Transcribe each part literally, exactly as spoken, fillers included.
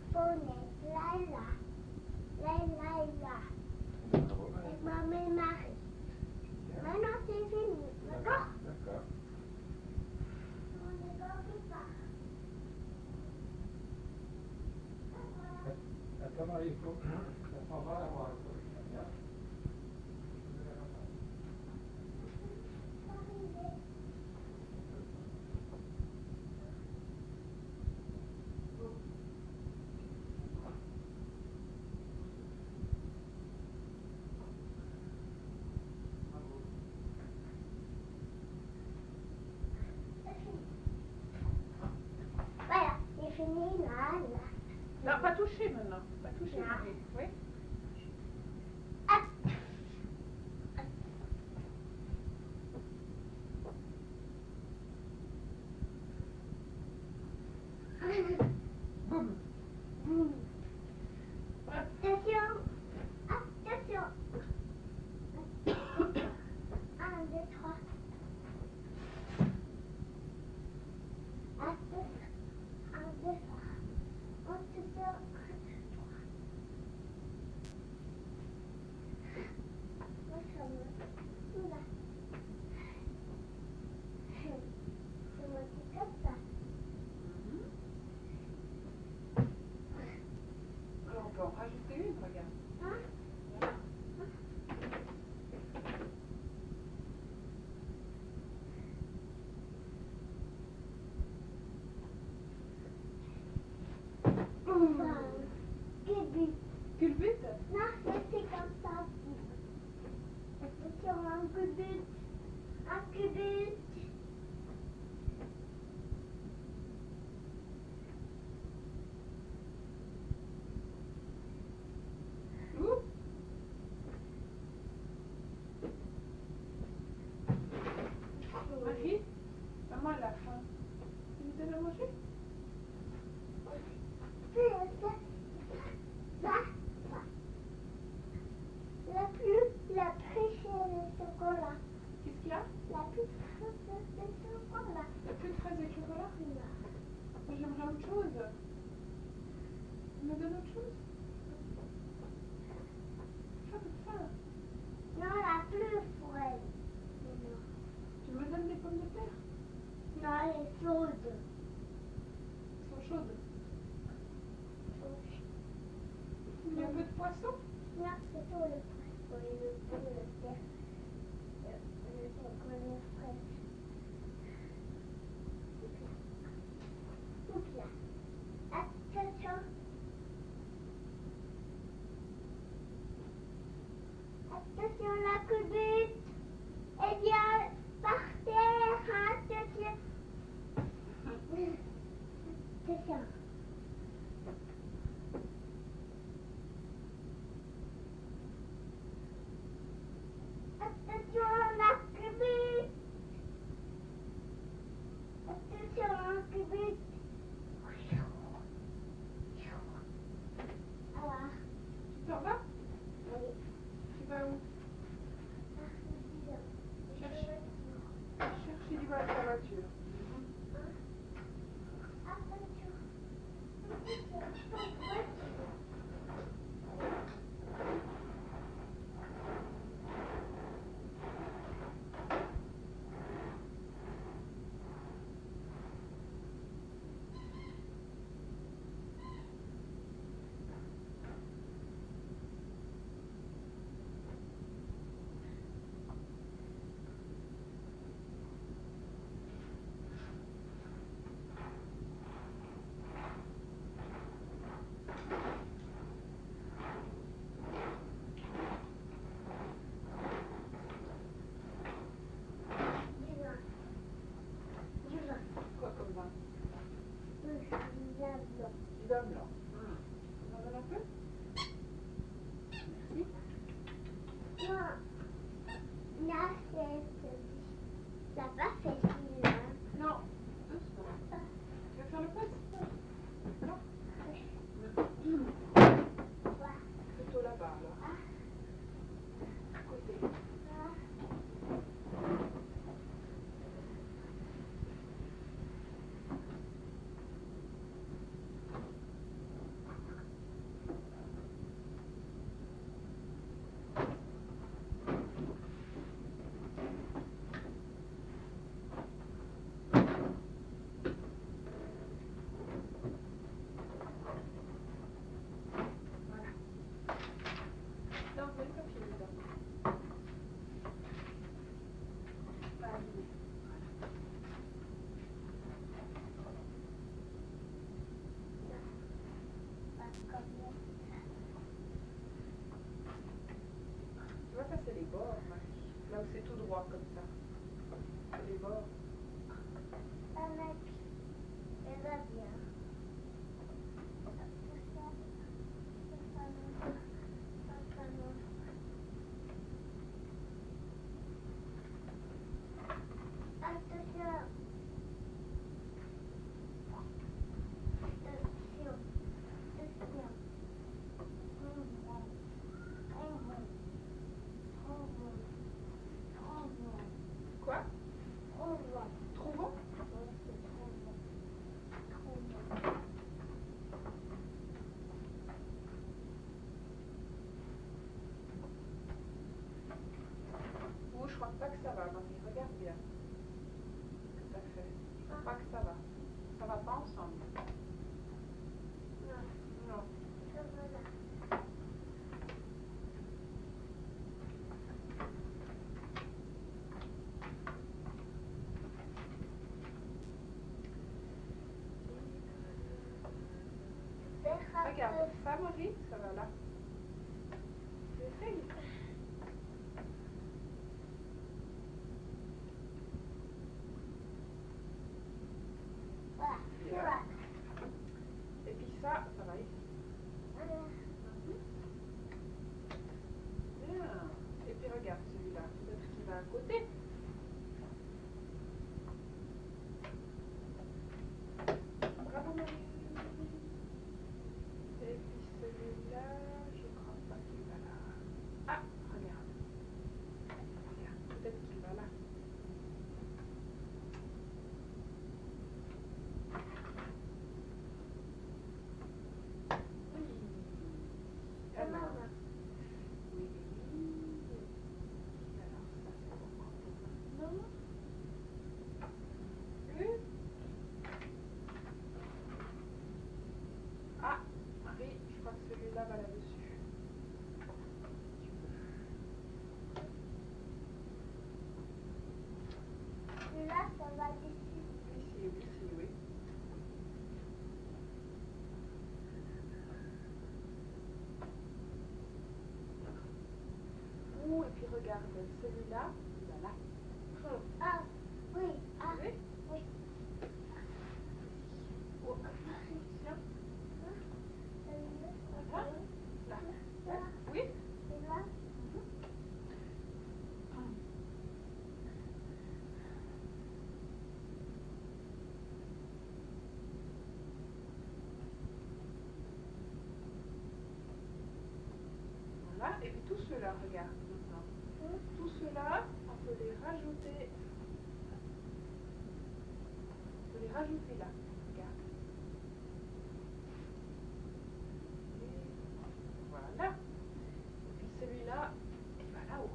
poney, Laila, Laila, Laila. Et maman et Marie. Maintenant c'est fini, d'accord? D'accord. On ne dort pas. Attends, il faut. Ça s'en va avoir un truc. Voilà, c'est fini là, là. Non, pas toucher maintenant. Pas toucher, Là. Marie. Oui. Ah. Boum. Boum. Attention, attention. Un, deux, trois. Attention. Un, deux, trois. Attention. Un, deux, trois. Moi, ça me... Oula. C'est moi qui comme ça. Alors on peut en rajouter une, regarde. Hein? Voilà. Enfin, Gubu. Culbute. Non, c'est comme ça. Attention, un Gubu. Un Gubu. Ouh. Marie, maman elle a faim. Tu lui donnes à manger? Ça, ça. La plus, la plus chère de chocolat. Qu'est-ce qu'il y a? La plus chère de chocolat. Il y a plus de fraises et de chocolat? Là. Moi j'aimerais autre chose. Tu me donnes autre chose? J'ai pas de faim. Non, la plus fraîche. Tu me donnes des pommes de terre? Non, elle est chaude. Elles sont chaudes. Il y a un peu de poisson? Non, c'est tout le poisson et le pot de terre. Le chocolat fraîche. Oups là. Attention. Attention la culbute. Elle vient par terre. Attention. Attention. Attention la culbute. Attention la culbute. Alors, Tu t'en vas? oui. Tu vas où? Cherche. Cherche, il va à sa voiture. Quoi comme vin? Du vin blanc. Hum. Tu m'en donnes un peu? Merci. Non, là c'est... Ça pas fait celui-là. Non, doucement. Tu veux faire le poste? Non? Voilà. Plutôt là-bas alors. À côté. Tu vois, ça c'est les bords, Marie. Là où c'est tout droit comme ça. C'est les bords. Un mec, elle va bien. Attention. Attention. Attention. Trop bon. Trop bon. Trop bon. Trop bon. Quoi? Trop bon. Trop bon? Oui, c'est trop bon. Trop bon. Ou je crois pas que ça va, Marie. Regarde bien. Ce que ça fait. Je crois pas que ça va. Ça va pas ensemble. Non, Non. ça va là. Regarde, ça, Marie, ça va là. Tu essayes? Voilà, Bien. voilà. Et puis ça, ça va ici. Voilà. Bien. Et puis regarde celui-là. Peut-être qu'il va à côté. Bravo, Marie. Et puis celui-là, je crois pas qu'il va là. Ah, regarde. Regarde, peut-être qu'il va là. Oui. Alors, Maman. oui, oui, oui. Alors, ça c'est encore pour maintenant. Plus. Ah, Marie, je crois que celui-là va là-dessus. Là, ça va dessus. Ici, ici, oui. Ouh, et puis regarde, celui-là, il va là. Ah, oui. Ah, Oui. oui. Oh, attention. Voilà. Là. Là. Oui. Et là, Voilà. Et puis tout cela, regarde maintenant. Tout cela, on peut les rajouter. On peut les rajouter là. Regarde. Et voilà. Et puis celui-là, il va là-haut.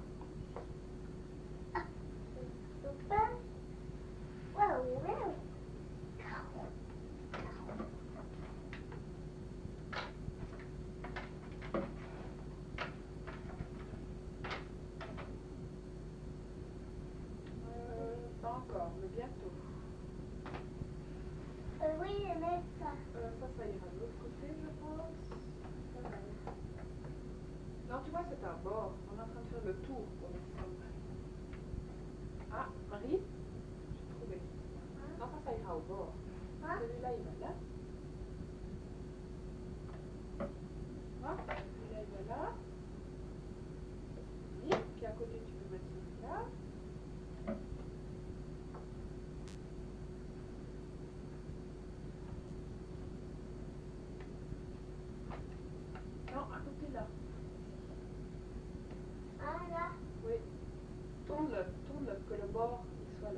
super. Wow, wow. Euh, pas encore, mais bientôt. Euh, oui, je mets ça. Euh, ça, ça ira de l'autre côté, je pense. Voilà. Non, tu vois, c'est un bord. On est en train de faire le tour pour l'instant. Ah, Marie, j'ai trouvé. Non, ça, ça ira au bord. Hein? Celui-là, il va là. Hein? Celui-là, il va là. Oui. Puis à côté, tu peux mettre celui-là. Non, à côté là. Ah, là. Oui. Tourne-le, tourne-le, que le bord, il soit là.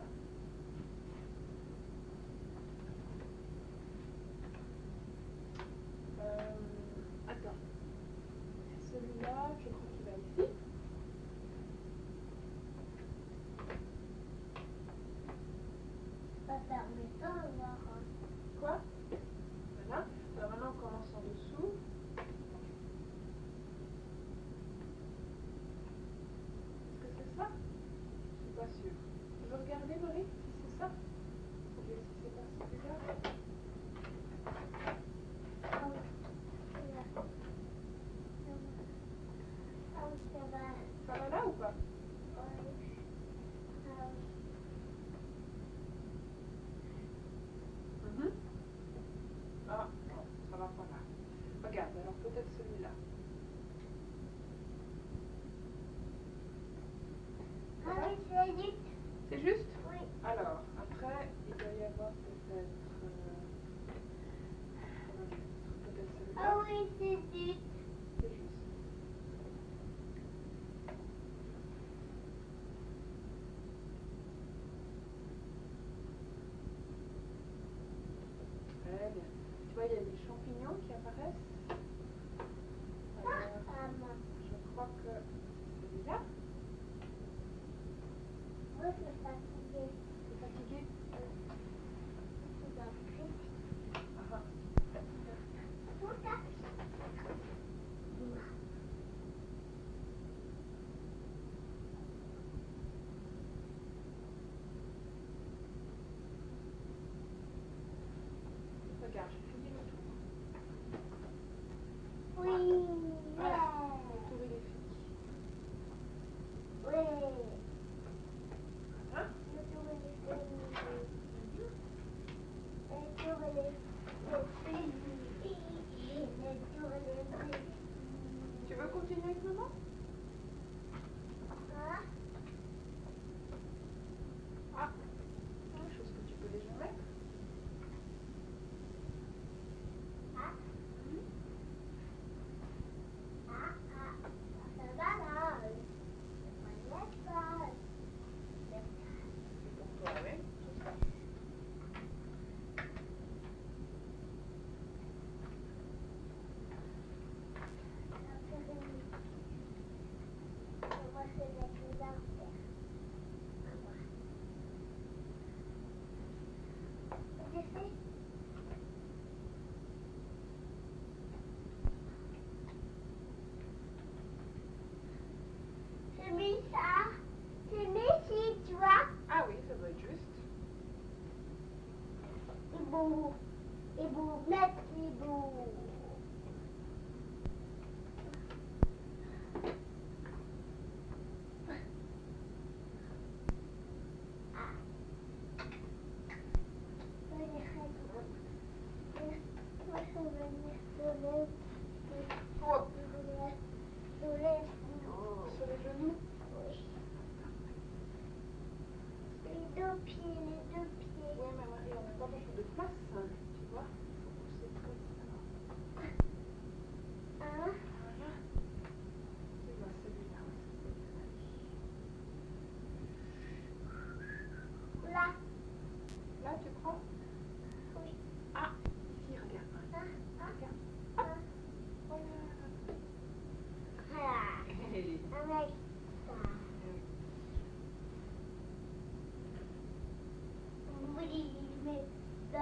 Euh, attends. Celui-là, je crois qu'il va ici. Ça permet de voir. Hein. Quoi? Voilà. Alors maintenant, on commence en dessous. Est-ce que c'est ça? Je suis pas sûre. ça va pas là. Regarde, alors peut-être celui-là. Ah oui, c'est juste. C'est juste? Oui. Alors, après, il doit y avoir peut-être... Euh, peut-être celui-là. Ah oui, c'est juste. C'est juste. Très bien. Tu vois, il y a des champignons qui apparaissent. Alors, Ah, maman. je crois que c'est celui-là. Moi, je suis fatiguée. Tu es fatigué? Je suis en Ah ah. Tout à Regarde, je finis le tour. Oui. Voilà, le tour il est fini. Oui. Hein? Le tour est fini. Le tour est fini. Le tour est fini. Tu veux continuer avec maman? Hein? Ah, quelque chose que tu peux déjà mettre. Ah. Ah, ah. Ça va là. On n'est pas. C'est pour toi, oui. Moi, je vais mettre les affaires. J'ai fait. J'ai mis ça. J'ai mis ici, tu vois. Ah oui, ça doit être juste. Et bon. Et bon, mettre les bouts. Moi, je vais venir sur les... Oh, Sur les... sur les genoux. Les deux pieds, les deux pieds. Oui, mais Marie, on n'a pas beaucoup de place, hein, tu vois. Il faut pousser comme ça. Hein? Voilà. Tu vois celui-là. Là. Là, tu prends? Oui. Ah, ici, regarde. Hein? Hein? Regarde. Hein? Voilà. Hey. Avec ça. Oui, mais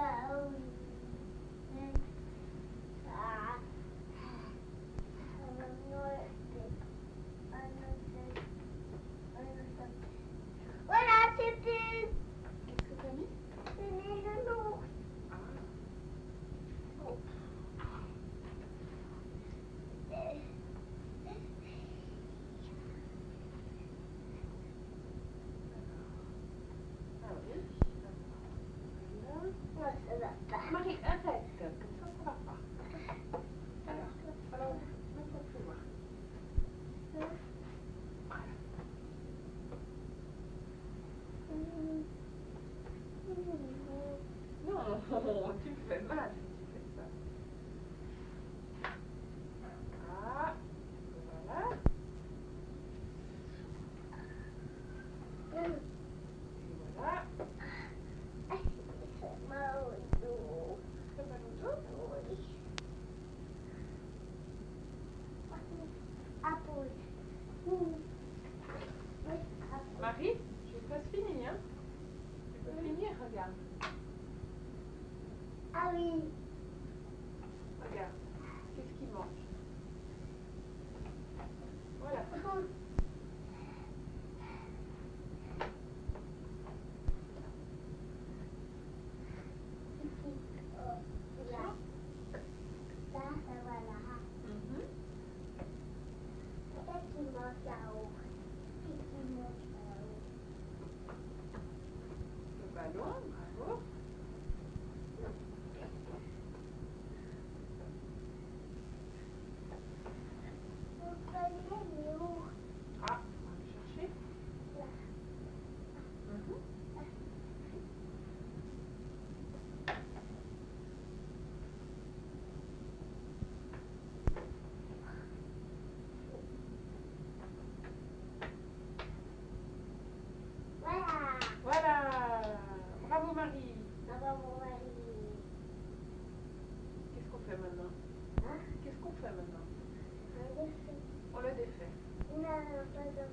Hein? Qu'est-ce qu'on fait maintenant? Un défait. On le défait. Non, non, pas de...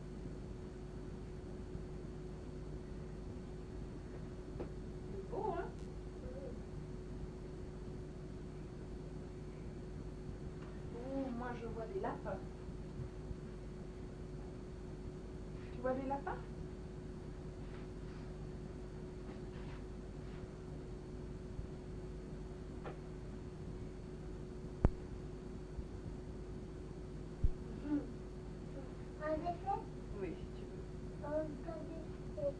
C'est beau, hein? Oh, moi je vois des lapins. Tu vois des lapins? Un défait? Oui, si tu veux. Oh, pas de défait.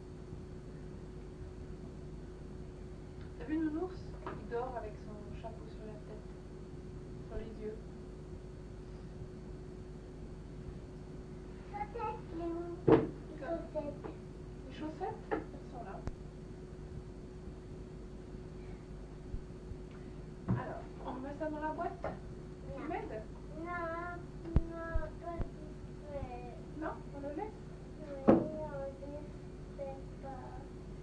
T'as vu Nounours? Il dort avec son chapeau sur la tête, sur les yeux. Chaussettes, les mou- les chaussettes. Les chaussettes, elles sont là. Alors, on met ça dans la boîte? Tu Non. m'aides? Non, non, pas de défait. Non, on le laisse? Oui, on ne fait pas.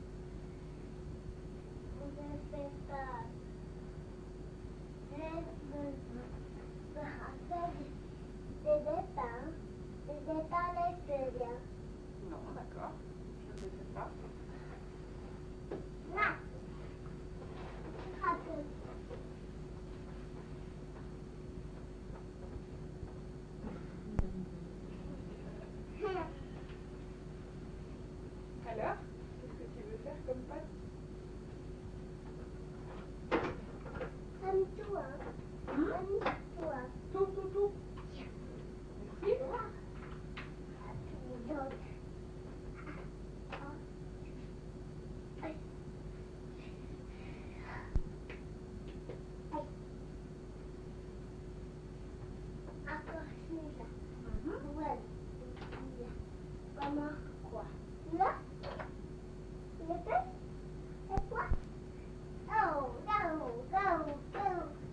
On ne fait pas. Laisse-le. Des dépens. Des dépens, laisse-le bien. Non, d'accord. Je ne le fais pas. Non. Frappe. Alors, qu'est-ce que tu veux faire comme pâte? Aime-toi. Hum? Aime-toi. Tout, tout, tout. Merci. Donc. Encore celui-là. Mhm. Voilà. Comment quoi? Là? Le fait? Et quoi? Oh, go, go, go.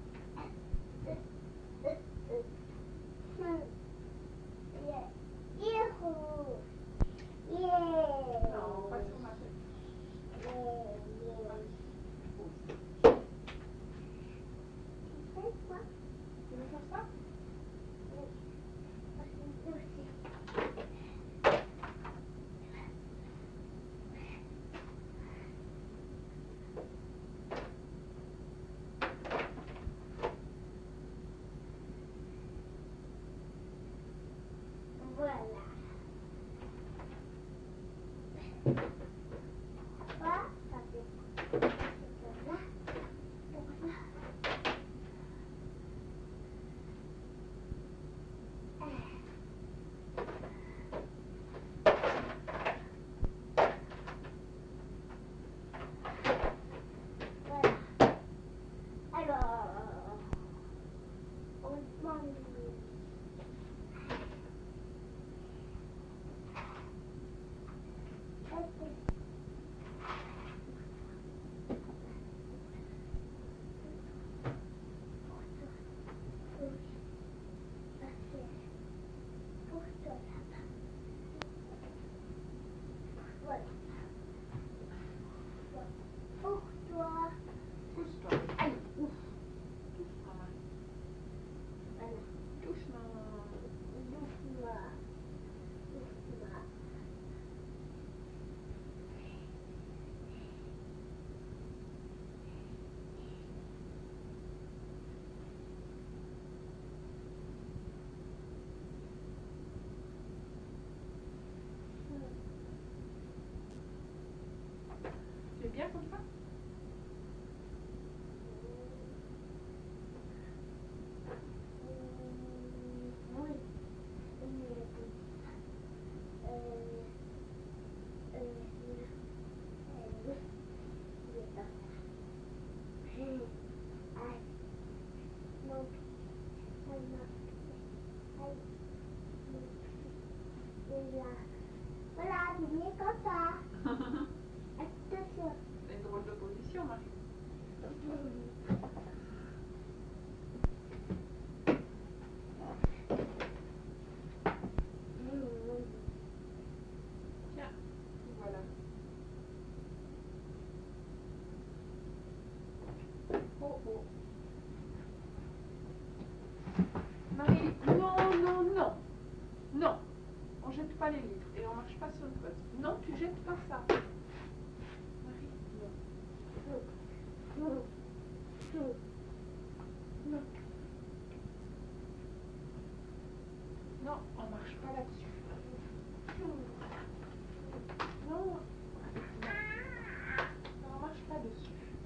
Hmm. Yeah. Yahoo! Yeah! Non, pas sur ma tête. Yeah, yeah. Tu fais quoi? Tu veux faire ça? Voilà. Voilà, ça fait comme ça, comme ça. Voilà. Alors, on demande. Pour toi. Pousse-toi. Allez, ouf. Doucement, Marie. Voilà. Doucement. Doucement. Doucement. Tu es bien comme ça? Oui. Euh, euh, euh, voilà, tu viens comme ça. Attention. C'est une drôle de position, Marie. Tiens, voilà. Oh, oh. pas sur une creuse. Non, tu jettes pas ça. Marie, non. Non. Non. Non, on marche pas là-dessus. Non. Non, on marche pas dessus.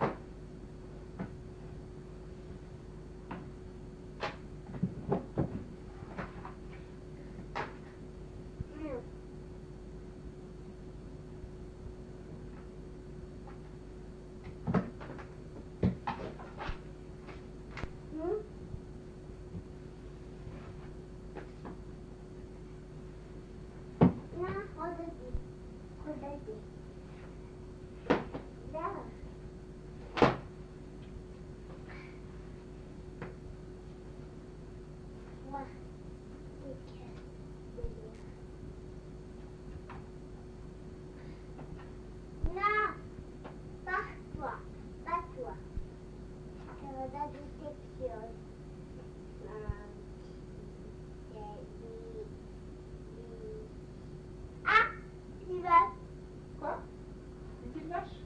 Quoi? Une petite vache?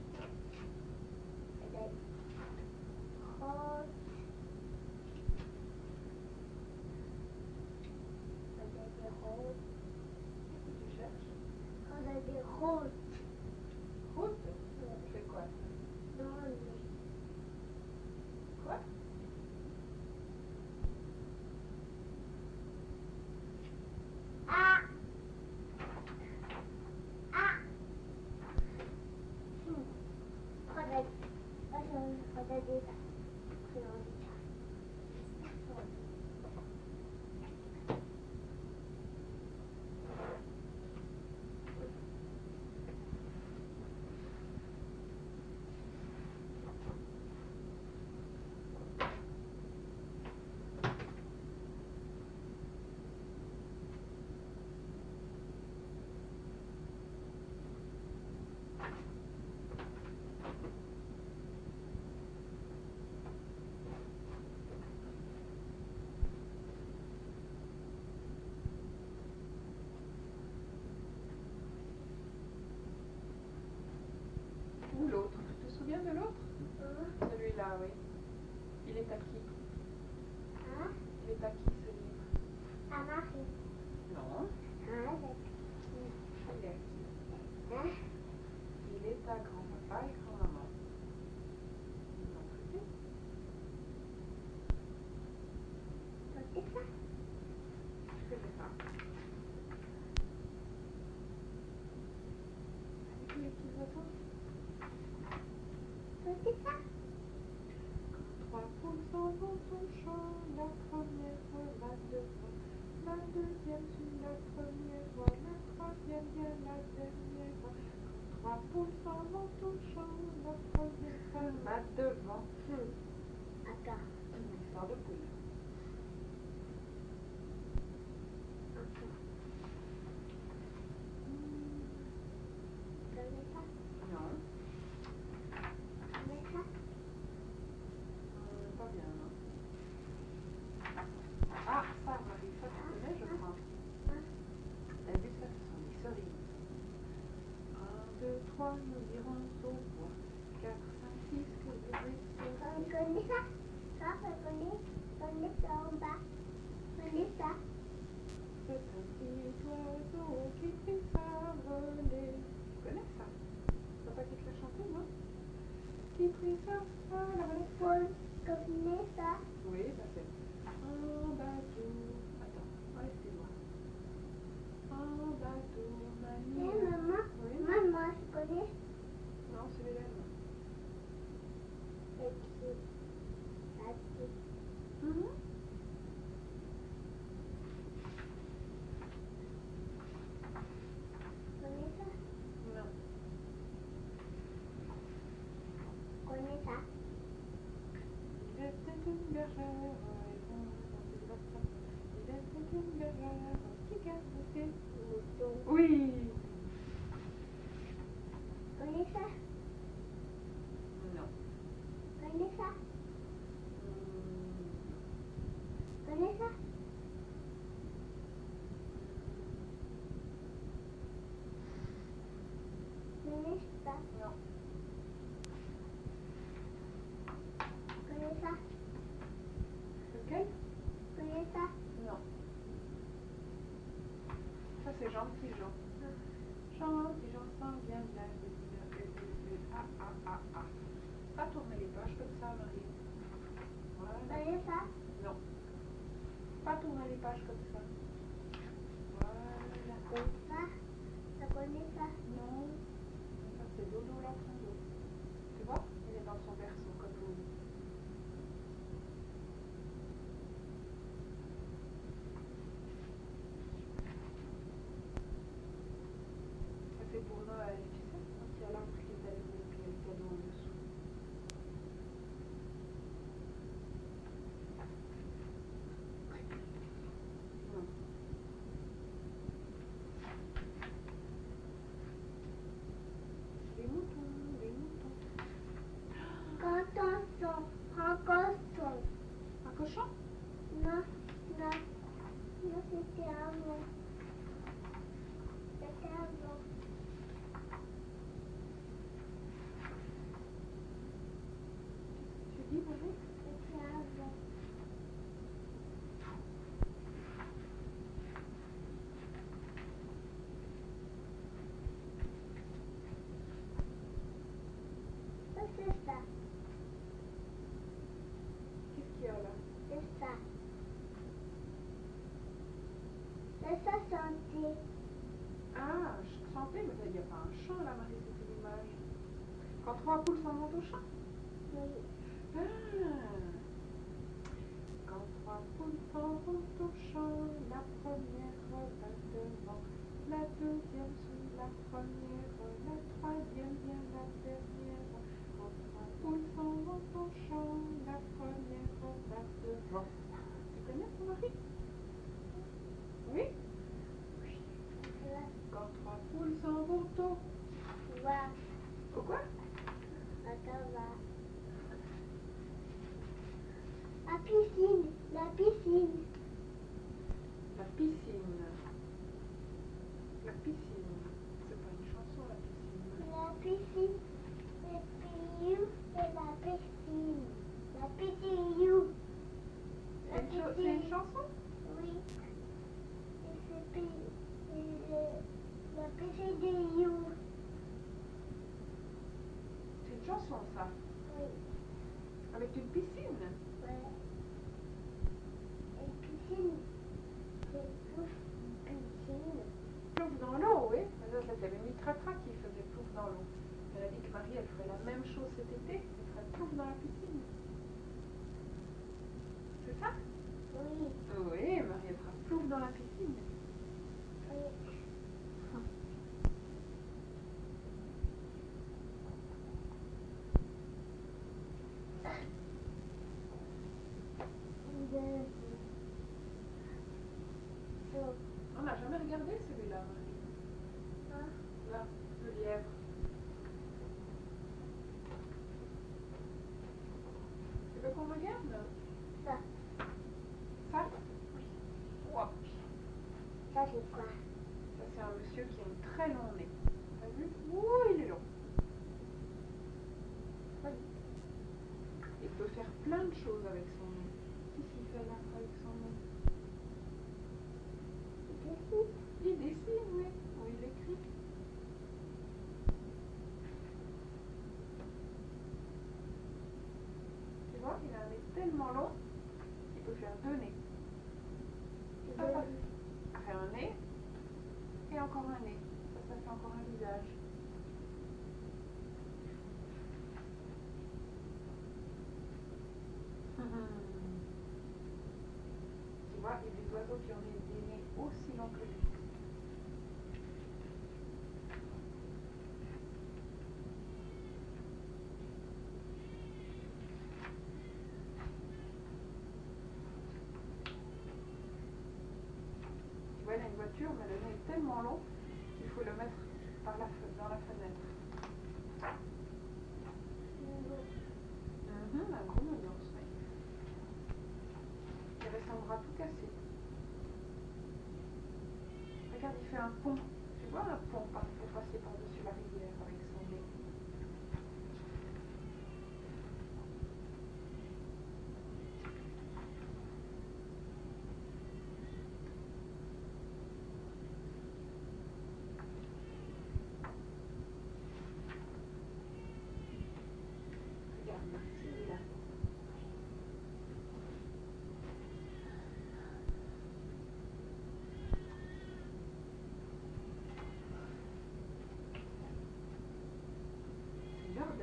Tu cherches? Route? C'est quoi? Quoi? Ou l'autre? Tu te souviens de l'autre? Celui-là, oui. Il est à qui? Il est à qui ce livre? Non. Il est à qui? Il est à grand-papa et grand-maman. Ils l'ont prêté? Je connais pas. Avec les petits oiseaux? Trois poules s'en vont au champ, la première va devant, la deuxième suit la première voie, la troisième vient la dernière voie. Trois poules s'en vont au champ, la première va devant. Une histoire de poule. Non. Euh, pas bien, non. Ah, ça, Marie, ça tu connais, je crois. T'as vu ça, ce sont des cerises. Un, deux, trois, nous irons au bois. Quatre, cinq, six, que des cerises. C'est un petit oiseau qui fait sa volée. Tu connais ça? Papa qui te l'a chanté, non? Qui prit sa la volée. Oui, ça fait un bateau. Attends, enlève tes doigts. Un bateau, mamie. Oui. Non, celui-là, non. Mhm. Non. Il était une bergère, et bon, dans une bassin. Il était une bergère qui gardait ses moutons. Oui. Non. Non. Tu connais ça? Lequel? Tu connais ça? Non. Ça c'est gentil Jean. Gentil Jean s'en vient de la ville. Ah ah ah ah. Pas tourner les pages comme ça Marie. Tu Voilà. connais ça? Non. Pas tourner les pages comme ça. Voilà. Tu connais ça? Tu connais ça? Non. Ça c'est Dodo là, son dos. Tu vois? Il est dans son berceau comme Dodo. Ça c'est pour Noël, tu sais, quand il y a l'arbre qui est allumé et puis il y a le cadeau en dessous. Non. Les moutons, les moutons. Quand on son, un cochon. Un cochon? Non, non, non, c'était avant. C'était avant. Tu dis Marie? C'était avant. Ça, c'est ça. Qu'est-ce qu'il y a là? C'est ça. C'est ça, santé. Ah, je chantais, mais il n'y a pas un chant là, Marie, c'est une image. Quand trois poules s'en montent au champ? Oui. Ah. Quand trois poules s'en vont au champ, la première va devant, la deuxième sous la première, la troisième vient la dernière. Quand trois poules s'en vont au champ, la première va devant. Tu connais ton mari? Oui? Là, Quand trois poules s'en vont au... va. Au quoi? Attends, va. La piscine, la piscine. La piscine. La piscine. C'est pas une chanson, la piscine. La piscine, c'est you et la piscine. La piscine, you. La C'est une, cho- c'est une piscine, chanson? oui. Et c'est pi- et le- la piscine de you. C'est une chanson, ça. Oui, Avec une piscine. ouais. Et piscine, c'est tout piscine. Plouf dans l'eau, oui. Mais ça, c'était Mimi Tratra qui faisait plouf dans l'eau. Elle a dit que Marie, elle ferait la même chose cet été. Elle ferait plouf dans la piscine. C'est ça? Oui, Oui, Marie, elle fera plouf dans la piscine. oui. De- de- On n'a jamais regardé celui-là, Marie. Hein? Là, le lièvre. Tu veux qu'on regarde? Ça, Ça? Ouah. ça c'est quoi? Ça, c'est un monsieur qui a un très long nez. T'as vu? Ouh, il est long. Oui. Il peut faire plein de choses avec son nez. Qu'est-ce qu'il fait là avec son nez? Ici. Il dessine, oui. Ou il écrit. Tu vois, il a un nez tellement long qu'il peut faire deux nez. Ça, ça, ça fait un nez et encore un nez. Ça, ça fait encore un visage. Tu vois, il y a des oiseaux qui ont des, des nez aussi longs que lui. Tu vois, il a une voiture, mais le nez est tellement long qu'il faut le mettre par la, fe- dans la fenêtre. Mhm, un gros nounours, oui. Il avait son bras tout cassé. Regarde, il fait un pont. Tu vois un pont par- pour passer par-dessus la rivière avec son nez.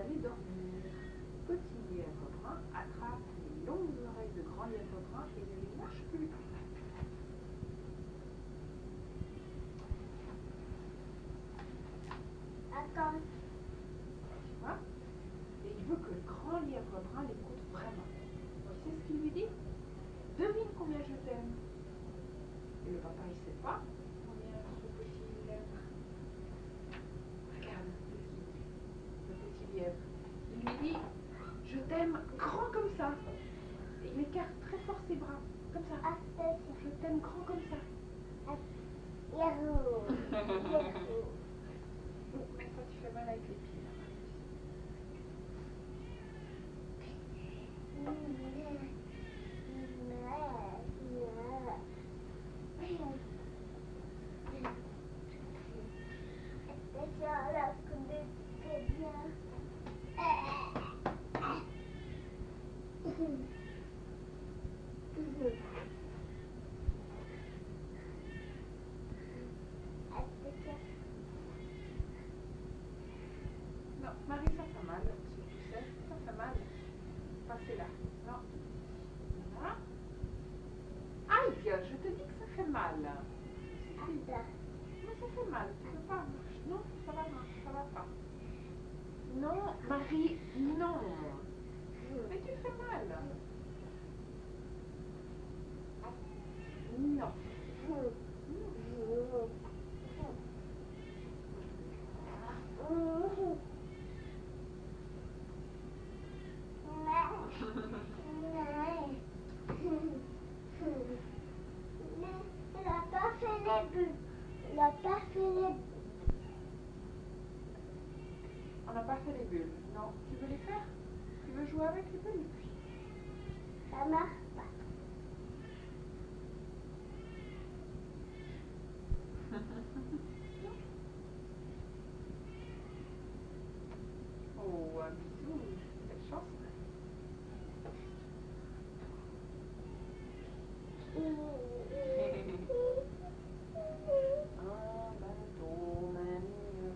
aller dormir. Petit lièvre brun attrape les longues oreilles de grand lièvre brun et ne les lâche plus. Attends. Tu vois? Et il veut que le grand lièvre brun l'écoute vraiment. Tu sais ce qu'il lui dit? Devine combien je t'aime. Et le papa, il ne sait pas combien ce petit lièvre. Regarde ce qu'il dit, le petit lièvre. Il lui dit, je t'aime grand comme ça. Et il écarte très fort ses bras, comme ça. Attention. Je t'aime grand comme ça. Yahoo. Yahoo. Mais toi, tu fais mal avec les pieds. Non, Marie, ça fait mal. Tu sais, ça fait mal. Passez là. Non. Voilà. Aïe, je te dis que ça fait mal. Mais ça fait mal. Tu peux pas. Non, ça va, ça va pas. Non, Marie, non. Mais tu fais mal. Non. Elle n'a pas fait les bulles. Elle n'a pas fait les bulles. On n'a pas fait les bulles. Non. Tu veux les faire? Tu veux jouer avec les bulles? Ça marche pas. Oh, un bisou. Quelle chance. En bateau, mamie,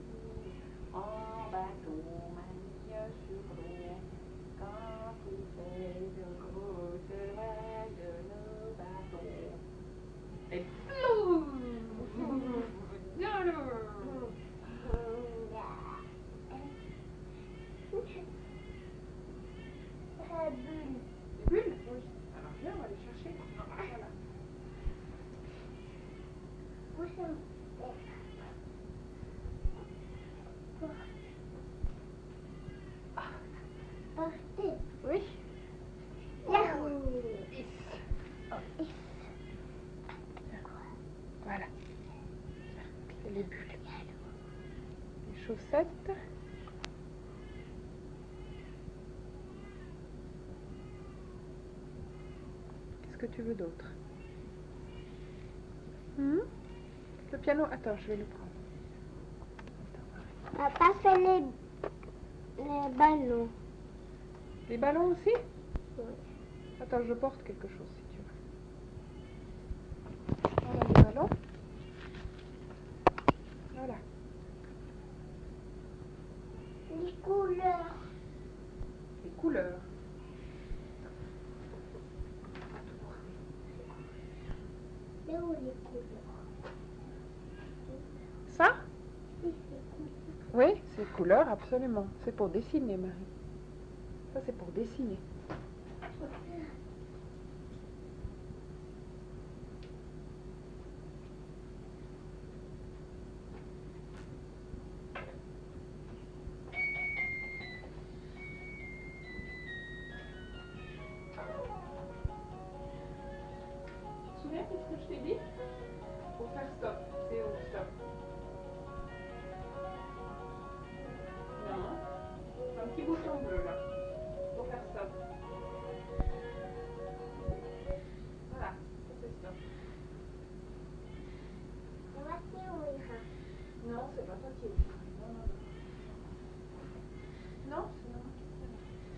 en bateau, mamie sur l'eau, quand il fait de grosses vagues, le bateau. Et ploum! Dans l'eau. La bulle. Des bulles? Oui. Alors viens, on va les chercher. Voilà. Où sont Partez. Oui. Yahoo. Voilà. C'est les bulles. Les chaussettes. Qu'est-ce que tu veux d'autre? Hmm? Le piano, attends, je vais le prendre. On n'a pas fait les, les ballons. Les ballons aussi? Oui. Attends, je porte quelque chose si tu veux. Voilà les ballons. Voilà. Les couleurs. Les couleurs. C'est où les couleurs? Ça? Oui, c'est couleurs. Oui, c'est couleur, absolument. C'est pour dessiner, Marie. Ça, c'est pour dessiner. Tu te souviens de ce que je t'ai dit? Pour faire stop. C'est où stop? Non. Un petit bouton bleu là. Pour faire stop. Voilà, ça c'est stop. On va qui ouvrira. Non, c'est pas toi qui ouvres. Non, non, non. Non, c'est maman qui ouvre.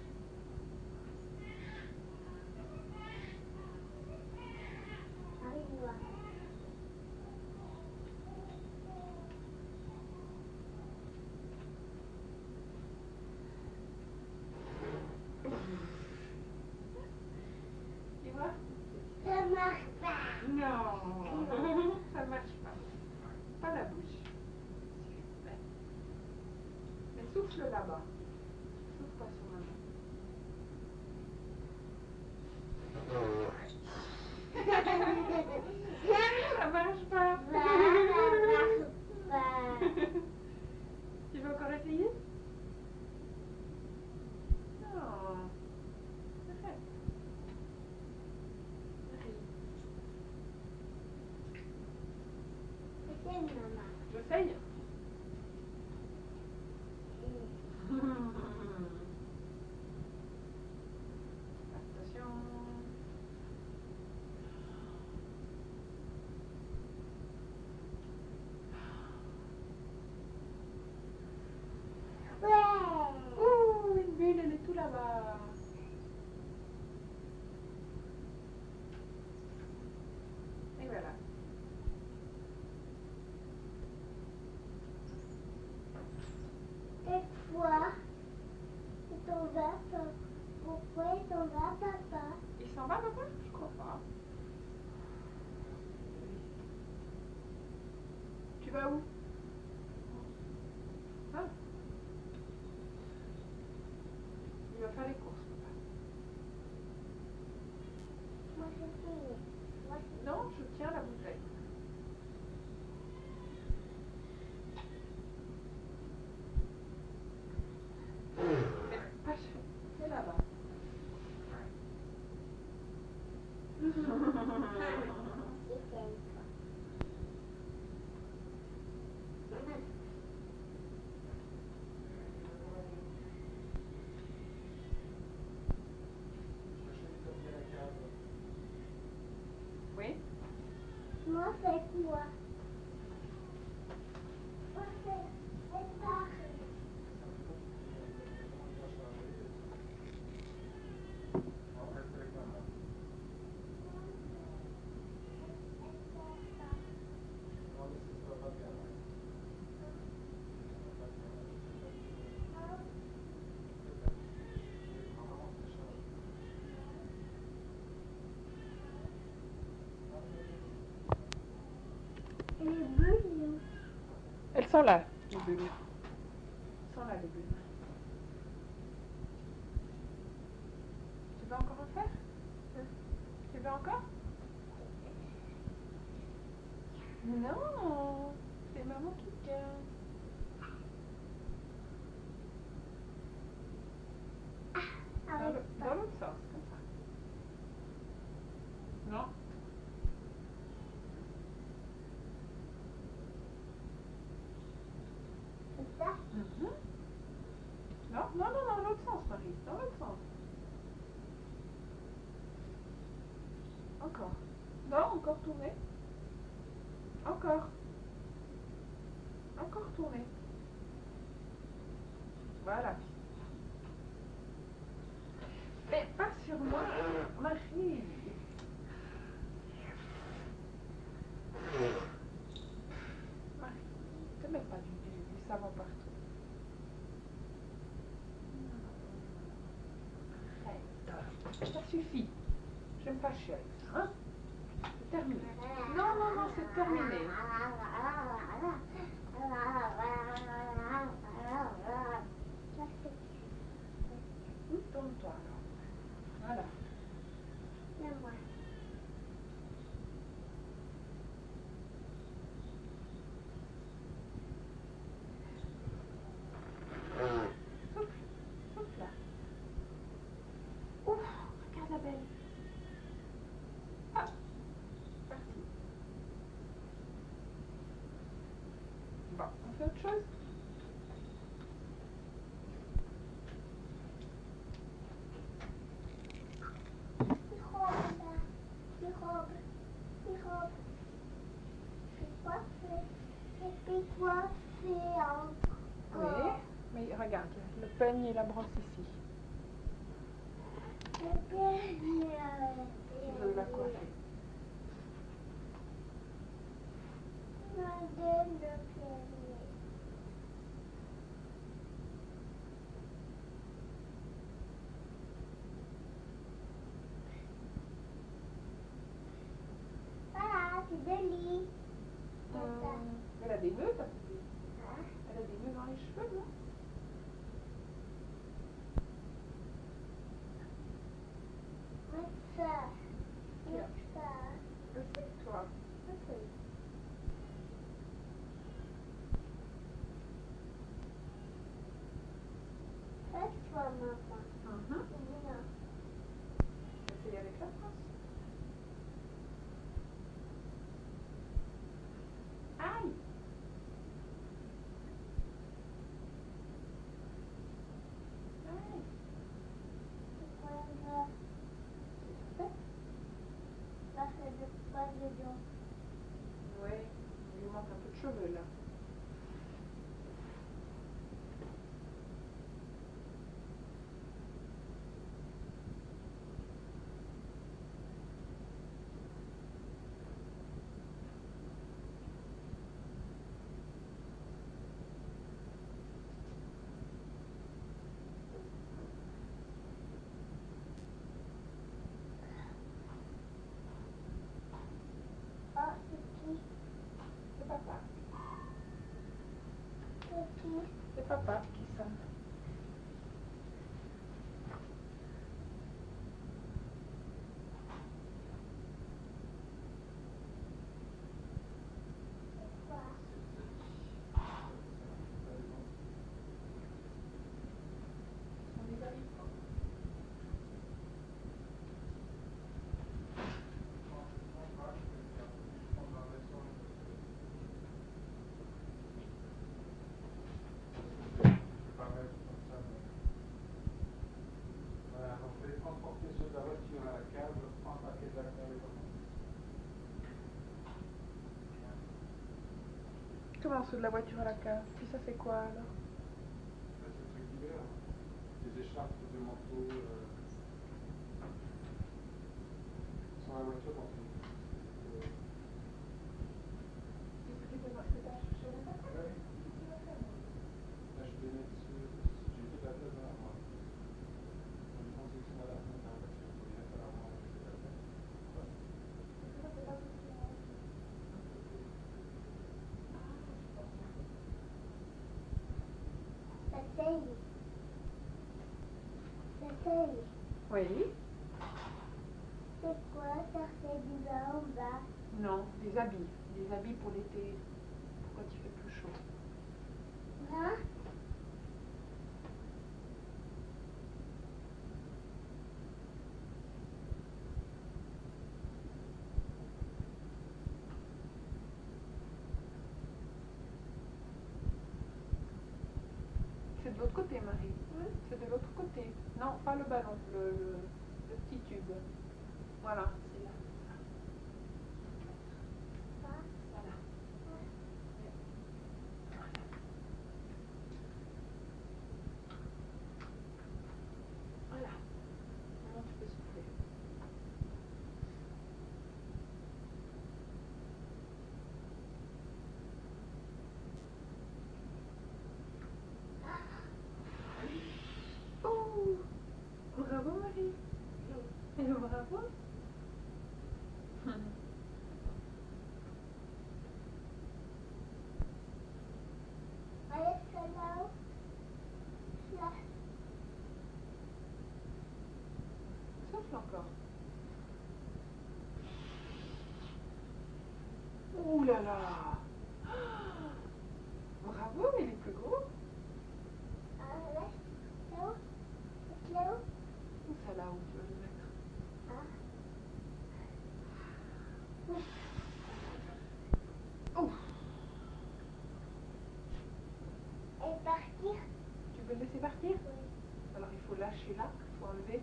Arrive-moi. marche pas. Non, ça marche pas. Pas la bouche. Super. Mais souffle là-bas. Souffle pas sur maman. Ça marche pas. Ça marche pas. Tu veux encore essayer? Non. Arrête. Essaye, maman. J'essaye. Attention. Ouais. Ouh, une bulle, elle est tout là-bas. Et voilà. Cette fois, il t'en va, papa. Pourquoi il t'en va, papa? Il s'en va, papa? Je crois pas. Tu vas où? Ah. Il va faire les courses, papa. Moi, je sais. Moi, je Non, je tiens la bouteille. C'est pas sûr. C'est là-bas. Oui? Moi, c'est quoi? Moi, c'est c'est pareil. Et les bulles, Elles sont là, les bulles. Elles sont là, les bulles. Tu veux encore en faire? Tu veux encore? Non, c'est maman qui tient. Dans avec le- dans l'autre sens, comme ça. Non? c'est ça. Mhm. Non, non, non, dans l'autre sens, Marie. Dans l'autre sens. Encore. Non, encore tourner. Encore. Encore tourner. Voilà. Mais pas sur moi, Marie. Marie, ne te mets pas du, du, du savon partout. Arrête. Ça suffit. Je vais me fâcher avec ça, hein? C'est terminé. Non, non, non, c'est terminé. Tourne-toi alors. Voilà. C'est moi. Souffle. Souffle là. Ouf, regarde la belle. Ah, parti. Bon, on fait autre chose? Et toi, c'est Oui, encore. mais regarde, le peigne et la brosse ici. Le peigne. Tu veux la coiffer. Madame le peigne. partie de lit. Tata. Elle a des nœuds, ta poupée. Hein? Elle a des nœuds dans les cheveux, non? What's ça? Yeah. What's ça? Assieds-toi. Essaye. Fais-toi, maman. Mhm. Viens. Essaye avec la France. Aïe! Aïe! C'est quoi là? C'est fait? Là, c'est de pas dedans. Oui, il lui manque un peu de cheveux là. Ah, c'est qui? C'est papa. C'est qui? C'est papa qui sonne. C'est quoi? On les arrive pas. Voilà, donc je vais transporter ceux de la voiture à la cave, je prends un paquet de la cave et comment. Comment ceux de la voiture à la cave? Puis ça fait quoi alors? C'est ce truc d'hiver, des écharpes, des manteaux, euh, sans la voiture dans une. Euh, Qu'est-ce que tu as cherché la cave? ouais. Là, je vais mettre ce. J'ai mis de la place dans la main. Je pense que c'est madame qui a la voiture, il faut bien faire la main, je vais la faire. Ouais. La taille. La taille. Oui. C'est quoi? Ça fait du bas en bas. Non, des habits. Des habits pour l'été. Pour quand il fait plus chaud. Hein? C'est de l'autre côté, Marie. C'est de l'autre côté. Non, pas le ballon, le, le, le petit tube. Voilà, c'est là. Ça? Voilà. Voilà. Maintenant, tu peux souffler. Oh! Bravo, Marie. Bravo. Allez, c'est là-haut. Là. Souffle encore. Ouh là là! Bravo, mais il est plus gros. Ah, là. Là-haut. C'est là-haut. Où ça là où tu vas le mettre? Ah. Ouf! Et partir? Tu veux le laisser partir? Oui. Alors il faut lâcher là, il faut enlever.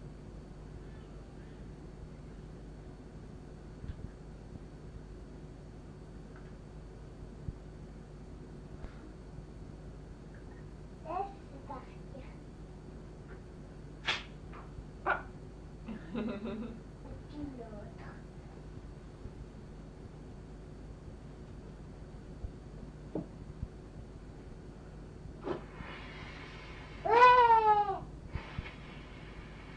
Laisse partir. Ah! Et puis l'autre. Ouais!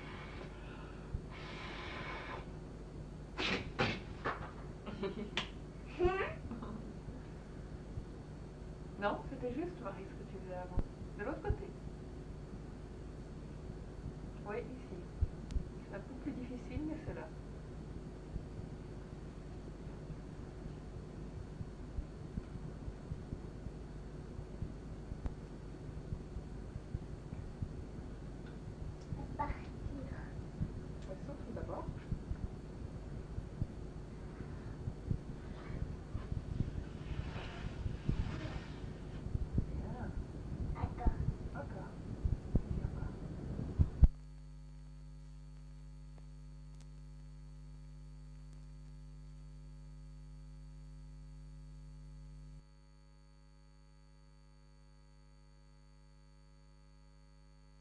Marie, ce que tu faisais avant. De l'autre côté. Oui, ici.